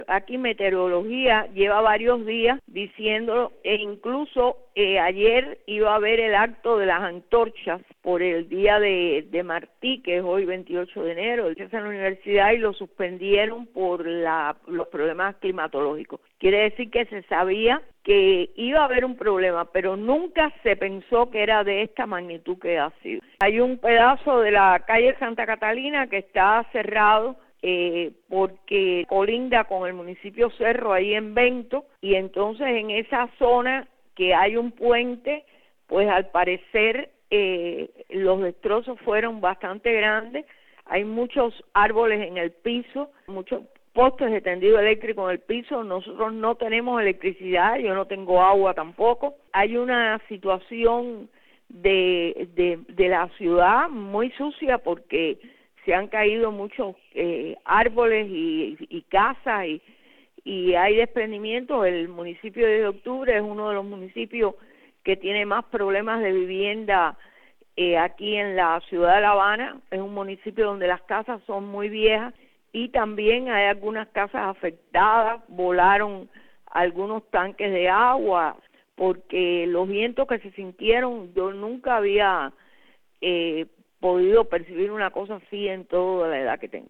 Aquí meteorología lleva varios días diciéndolo e incluso ayer iba a haber el acto de las antorchas por el día de Martí, que es hoy 28 de enero, en la universidad y lo suspendieron por los problemas climatológicos. Quiere decir que se sabía que iba a haber un problema, pero nunca se pensó que era de esta magnitud que ha sido. Hay un pedazo de la calle Santa Catalina que está cerrado porque colinda con el municipio Cerro ahí en Vento, y entonces en esa zona que hay un puente, pues al parecer los destrozos fueron bastante grandes. Hay muchos árboles en el piso, muchos postes de tendido eléctrico en el piso. Nosotros no tenemos electricidad, yo no tengo agua tampoco. Hay una situación de la ciudad muy sucia porque se han caído muchos árboles y casas y hay desprendimientos. El municipio de Octubre es uno de los municipios que tiene más problemas de vivienda aquí en la ciudad de La Habana. Es un municipio donde las casas son muy viejas y también hay algunas casas afectadas, volaron algunos tanques de agua porque los vientos que se sintieron, yo nunca había podido percibir una cosa así en toda la edad que tengo.